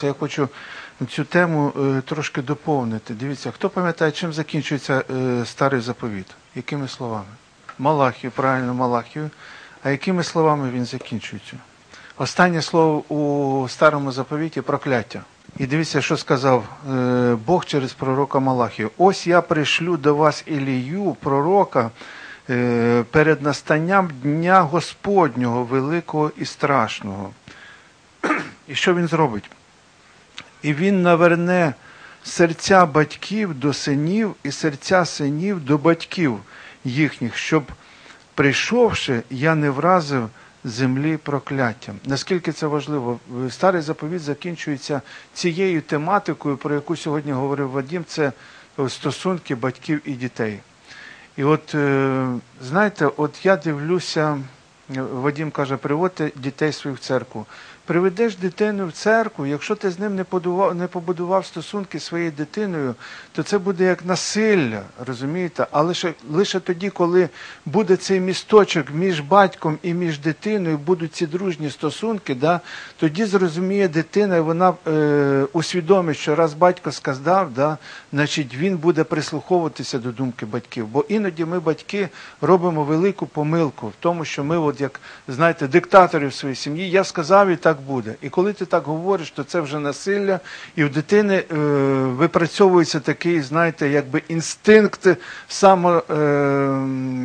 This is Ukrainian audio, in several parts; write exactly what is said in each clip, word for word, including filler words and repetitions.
Я хочу цю тему е, трошки доповнити. Дивіться, хто пам'ятає, чим закінчується е, Старий Заповіт? Якими словами? Малахію, правильно, Малахію. А якими словами він закінчується? Останнє слово у Старому Заповіті – прокляття. І дивіться, що сказав е, Бог через пророка Малахію. «Ось я пришлю до вас Ілію, пророка, е, перед настанням Дня Господнього, великого і страшного». І що він зробить? «І він наверне серця батьків до синів і серця синів до батьків їхніх, щоб, прийшовши, я не вразив землі прокляттям». Наскільки це важливо? Старий Заповіт закінчується цією тематикою, про яку сьогодні говорив Вадим, це стосунки батьків і дітей. І от, знаєте, от я дивлюся, Вадим каже, приводьте дітей своїх в церкву. Приведеш дитину в церкву, якщо ти з ним не побудував, не побудував стосунки зі своєю дитиною, то це буде як насилля, розумієте? А лише, лише тоді, коли буде цей місточок між батьком і між дитиною, будуть ці дружні стосунки, да, тоді зрозуміє дитина, і вона е, усвідомить, що раз батько сказав, да, значить він буде прислуховуватися до думки батьків. Бо іноді ми, батьки, робимо велику помилку в тому, що ми, от як, знаєте, диктатори в своїй сім'ї, я сказав і так буде. І коли ти так говориш, то це вже насилля, і в дитини е, випрацьовується такий, знаєте, якби інстинкт само, е,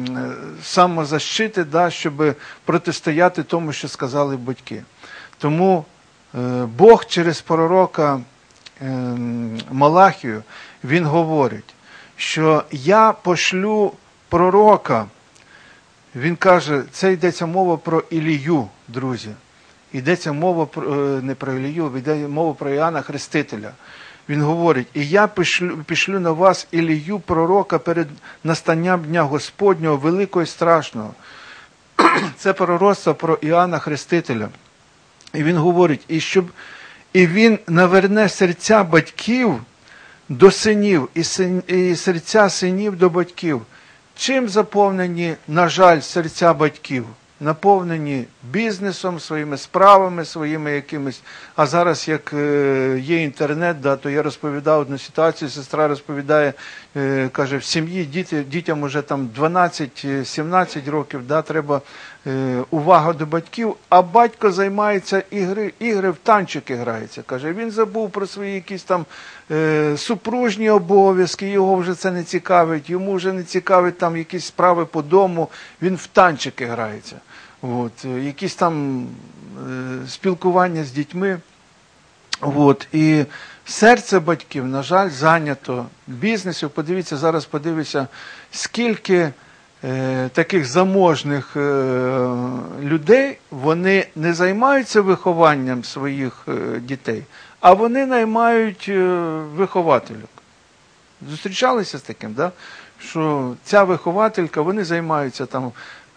самозащити, да, щоб протистояти тому, що сказали батьки. Тому е, Бог через пророка е, Малахію, він говорить, що я пошлю пророка, він каже, це йдеться мова про Ілію, друзі. Йдеться мова про, не про Ілію, йде мова про Іоанна Хрестителя. Він говорить, і я пішлю, пішлю на вас Ілію, пророка, перед настанням Дня Господнього, великого і страшного. Це пророцтво про Іоанна Хрестителя. І він говорить, і, щоб, і він наверне серця батьків до синів, і, син, і серця синів до батьків. Чим заповнені, на жаль, серця батьків? Наповнені бізнесом, своїми справами, своїми якимись. А зараз, як є інтернет, да, то я розповідав одну ситуацію, сестра розповідає, е, каже, в сім'ї діти, дітям вже там дванадцять-сімнадцять років, да, треба е, увага до батьків, а батько займається ігри, ігри в танчики грається. Каже, він забув про свої якісь там е, супружні обов'язки, його вже це не цікавить, йому вже не цікавить там якісь справи по дому, він в танчики грається. От, якісь там е, спілкування з дітьми. От, і серце батьків, на жаль, зайнято бізнесом. Подивіться, зараз подивіться, скільки е, таких заможних е, людей, вони не займаються вихованням своїх е, дітей, а вони наймають е, виховательок. Зустрічалися з таким, да? Що ця вихователька, вони займаються там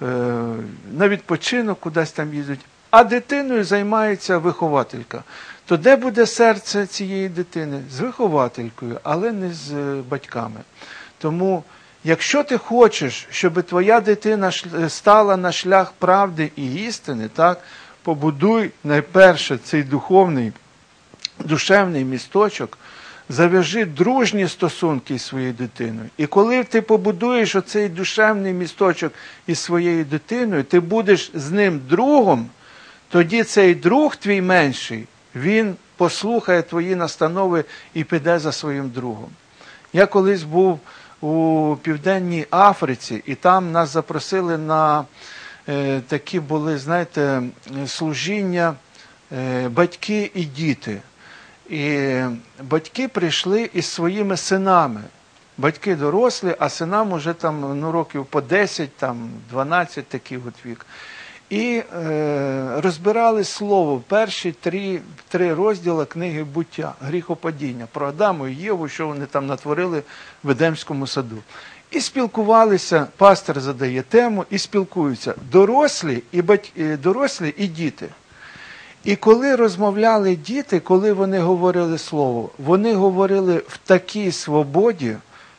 на відпочинок, кудись там їздять, а дитиною займається вихователька. То де буде серце цієї дитини? З вихователькою, але не з батьками. Тому, якщо ти хочеш, щоб твоя дитина стала на шлях правди і істини, так, побудуй найперше цей духовний, душевний місточок, зав'яжи дружні стосунки із своєю дитиною. І коли ти побудуєш оцей душевний місточок із своєю дитиною, ти будеш з ним другом, тоді цей друг твій менший, він послухає твої настанови і піде за своїм другом. Я колись був у Південній Африці, і там нас запросили на е, такі були, знаєте, служіння е, батьки і діти. І батьки прийшли із своїми синами. Батьки дорослі, а синам уже там, ну, років по десять, там, дванадцять, такий от вік. І е, розбирали слово, перші три, три розділи книги «Буття», гріхопадіння, про Адаму і Єву, що вони там натворили в Едемському саду. І спілкувалися, пастор задає тему, і спілкуються дорослі і, батьки, дорослі і діти. І коли розмовляли діти, коли вони говорили слово, вони говорили в такій свободі,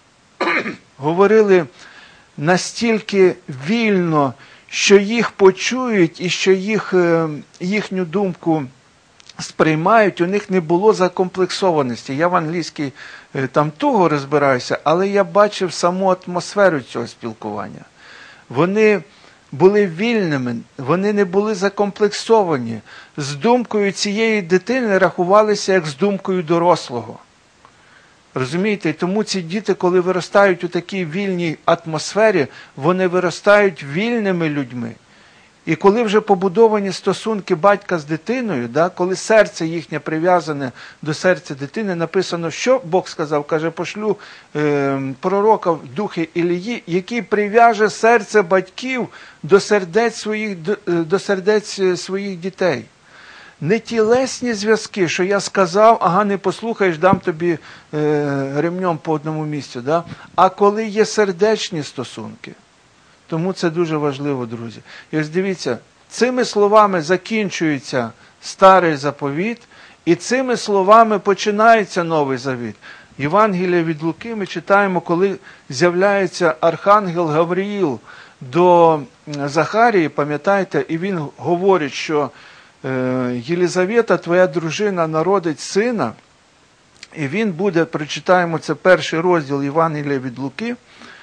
говорили настільки вільно, що їх почують і що їх, їхню думку сприймають, у них не було закомплексованості. Я в англійській там туго розбираюся, але я бачив саму атмосферу цього спілкування. Вони були вільними, вони не були закомплексовані. З думкою цієї дитини рахувалися як з думкою дорослого. Розумієте? І тому ці діти, коли виростають у такій вільній атмосфері, вони виростають вільними людьми. І коли вже побудовані стосунки батька з дитиною, да, коли серце їхнє прив'язане до серця дитини, написано, що Бог сказав, каже, пошлю е, пророка в духи Ілії, який прив'яже серце батьків до сердець своїх, до, до сердець своїх дітей. Не тілесні зв'язки, що я сказав, ага, не послухаєш, дам тобі е, ремнем по одному місцю, да? А коли є сердечні стосунки. Тому це дуже важливо, друзі. І ось дивіться, цими словами закінчується Старий Заповіт, і цими словами починається Новий Завіт. Євангелія від Луки ми читаємо, коли з'являється архангел Гавриїл до Захарії, пам'ятаєте, і він говорить, що Єлизавета, твоя дружина, народить сина, і він буде, прочитаємо, це перший розділ Євангелія від Луки,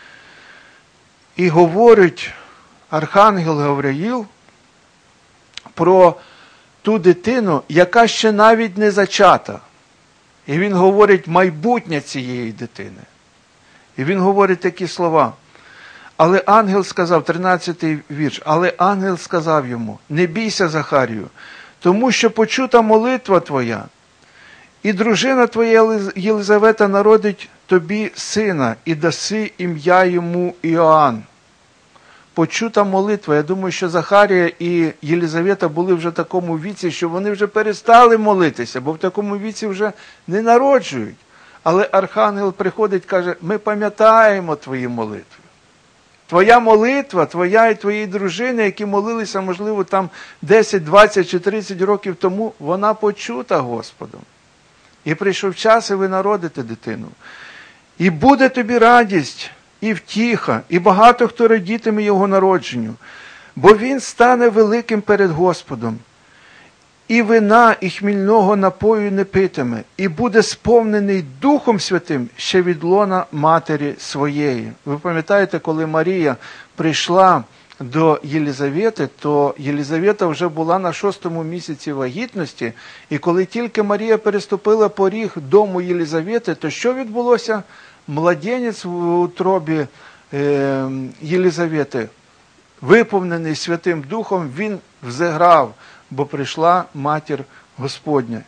і говорить архангел Гавриїл про ту дитину, яка ще навіть не зачата. І він говорить майбутнє цієї дитини. І він говорить такі слова. Але ангел сказав, тринадцятий вірш, але ангел сказав йому, не бійся, Захарію, тому що почута молитва твоя, і дружина твоя Єлизавета народить тобі сина, і даси ім'я йому Іоанн. Почута молитва. Я думаю, що Захарія і Єлизавета були вже в такому віці, що вони вже перестали молитися, бо в такому віці вже не народжують. Але архангел приходить і каже, ми пам'ятаємо твої молитви. Твоя молитва, твоя і твоєї дружини, які молилися, можливо, там десять, двадцять чи тридцять років тому, вона почута Господом. І прийшов час, і ви народите дитину. І буде тобі радість, і втіха, і багато хто радітиме його народженню, бо він стане великим перед Господом. І вина, і хмільного напою не питиме, і буде сповнений Духом Святим ще від лона матері своєї. Ви пам'ятаєте, коли Марія прийшла до Єлизавети, то Єлизавета вже була на шостому місяці вагітності, і коли тільки Марія переступила поріг дому Єлизавети, то що відбулося? Младенець в утробі е, Єлизавети, виповнений Святим Духом, він взиграв, бо прийшла Матір Господня,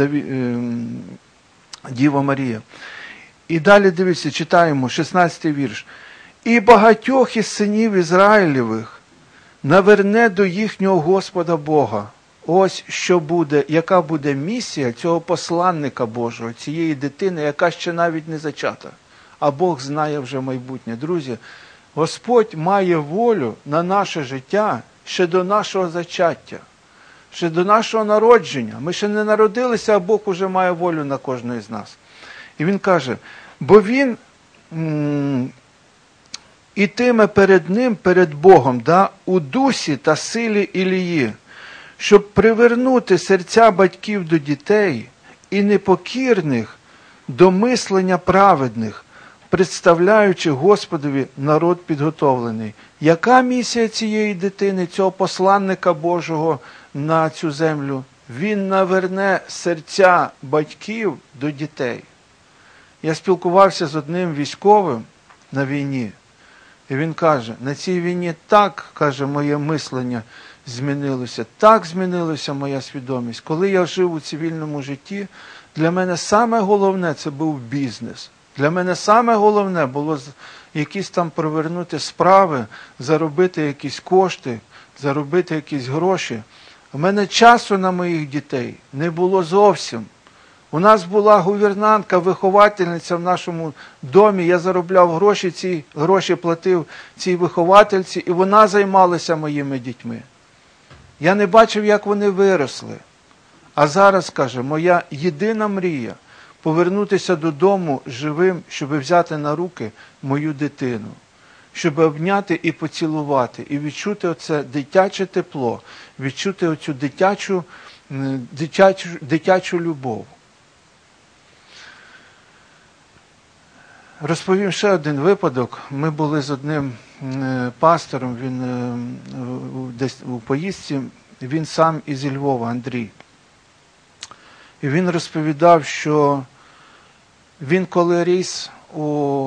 Діва Марія. І далі, дивіться, читаємо, шістнадцятий вірш. «І багатьох із синів Ізраїлевих наверне до їхнього Господа Бога». Ось що буде, яка буде місія цього посланника Божого, цієї дитини, яка ще навіть не зачата. А Бог знає вже майбутнє. Друзі, Господь має волю на наше життя ще до нашого зачаття. Ще до нашого народження. Ми ще не народилися, а Бог уже має волю на кожного з нас. І він каже, бо він м- ітиме перед ним, перед Богом, да, у дусі та силі Ілії, щоб привернути серця батьків до дітей і непокірних до мислення праведних, представляючи Господові народ підготовлений. Яка місія цієї дитини, цього посланника Божого на цю землю? Він наверне серця батьків до дітей. Я спілкувався з одним військовим на війні, і він каже, на цій війні так, каже, моє мислення змінилося, так змінилася моя свідомість. Коли я жив у цивільному житті, для мене саме головне – це був бізнес. Для мене саме головне було якісь там провернути справи, заробити якісь кошти, заробити якісь гроші. У мене часу на моїх дітей не було зовсім. У нас була гувернантка, виховательниця в нашому домі, я заробляв гроші, ці гроші платив цій виховательці, і вона займалася моїми дітьми. Я не бачив, як вони виросли. А зараз, каже, моя єдина мрія – повернутися додому живим, щоб взяти на руки мою дитину, щоб обняти і поцілувати, і відчути оце дитяче тепло, відчути оцю дитячу дитячу, дитячу любов. Розповім ще один випадок. Ми були з одним пастором, він десь у поїздці, він сам із Львова, Андрій. І він розповідав, що він коли ріс, у,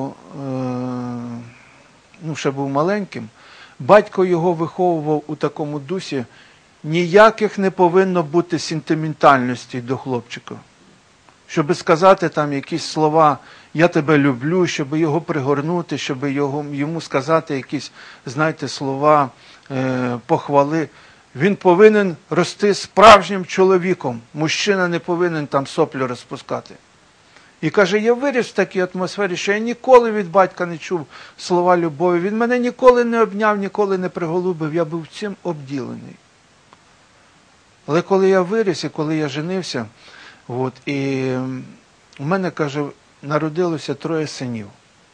ну, ще був маленьким, батько його виховував у такому дусі, ніяких не повинно бути сентиментальності до хлопчика. Щоб сказати там якісь слова «я тебе люблю», щоб його пригорнути, щоб його, йому сказати якісь, знаєте, слова е, похвали. Він повинен рости справжнім чоловіком. Мужчина не повинен там соплю розпускати. І каже, я виріс в такій атмосфері, що я ніколи від батька не чув слова любові. Він мене ніколи не обняв, ніколи не приголубив. Я був цим обділений. Але коли я виріс і коли я женився, от, і у мене, каже, народилося троє синів.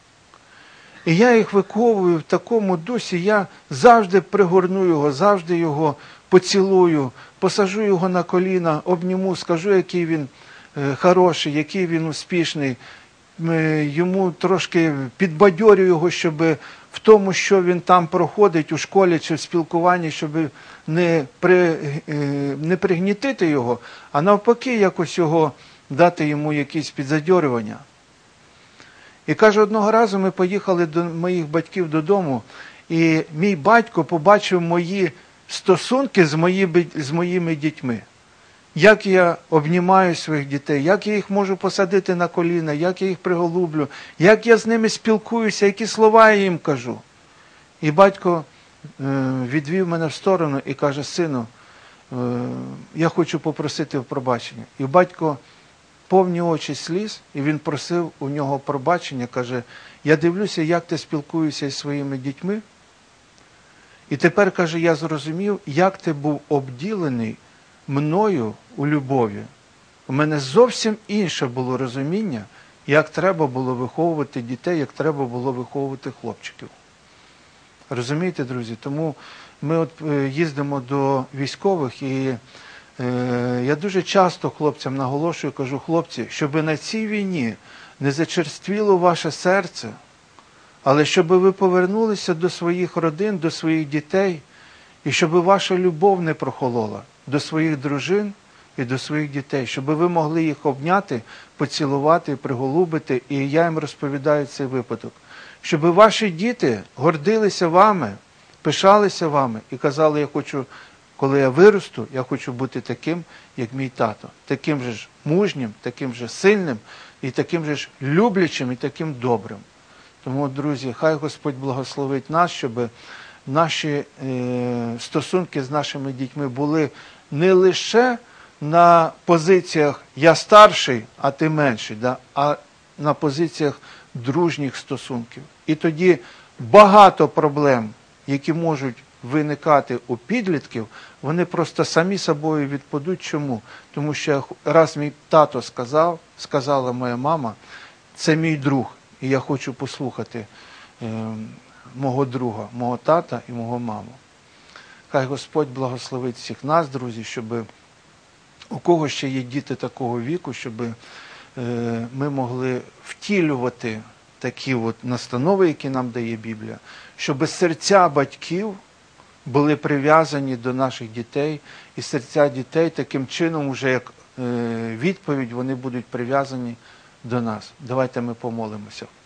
І я їх виховую в такому дусі, я завжди пригорну його, завжди його поцілую, посажу його на коліна, обніму, скажу, який він хороший, який він успішний. Йому трошки підбадьорю його, щоб в тому, що він там проходить у школі чи в спілкуванні, щоб не, при, не пригнітити його, а навпаки якось його дати йому якісь підзадьорювання. І каже, одного разу ми поїхали до моїх батьків додому, і мій батько побачив мої стосунки з, мої, з моїми дітьми. Як я обнімаю своїх дітей, як я їх можу посадити на коліна, як я їх приголублю, як я з ними спілкуюся, які слова я їм кажу. І батько відвів мене в сторону і каже, сину, я хочу попросити пробачення. І батько повні очі сліз, і він просив у нього пробачення, каже, я дивлюся, як ти спілкуєшся зі своїми дітьми, і тепер, каже, я зрозумів, як ти був обділений мною у любові. У мене зовсім інше було розуміння, як треба було виховувати дітей, як треба було виховувати хлопчиків. Розумієте, друзі? Тому ми от їздимо до військових, і е, я дуже часто хлопцям наголошую, кажу, хлопці, щоб на цій війні не зачерствіло ваше серце, але щоб ви повернулися до своїх родин, до своїх дітей, і щоб ваша любов не прохолола до своїх дружин і до своїх дітей, щоб ви могли їх обняти, поцілувати, приголубити, і я їм розповідаю цей випадок. Щоб ваші діти гордилися вами, пишалися вами і казали, я хочу, коли я виросту, я хочу бути таким, як мій тато. Таким же ж мужнім, таким же сильним, і таким же ж люблячим, і таким добрим. Тому, друзі, хай Господь благословить нас, щоб наші е, стосунки з нашими дітьми були не лише на позиціях «я старший, а ти менший», да? А на позиціях дружніх стосунків. І тоді багато проблем, які можуть виникати у підлітків, вони просто самі собою відпадуть. Чому? Тому що раз мій тато сказав, сказала моя мама, це мій друг, і я хочу послухати е, мого друга, мого тата і мого маму. Хай Господь благословить всіх нас, друзі, щоб у кого ще є діти такого віку, щоб ми могли втілювати такі от настанови, які нам дає Біблія, щоб серця батьків були прив'язані до наших дітей, і серця дітей таким чином, уже як відповідь, вони будуть прив'язані до нас. Давайте ми помолимося.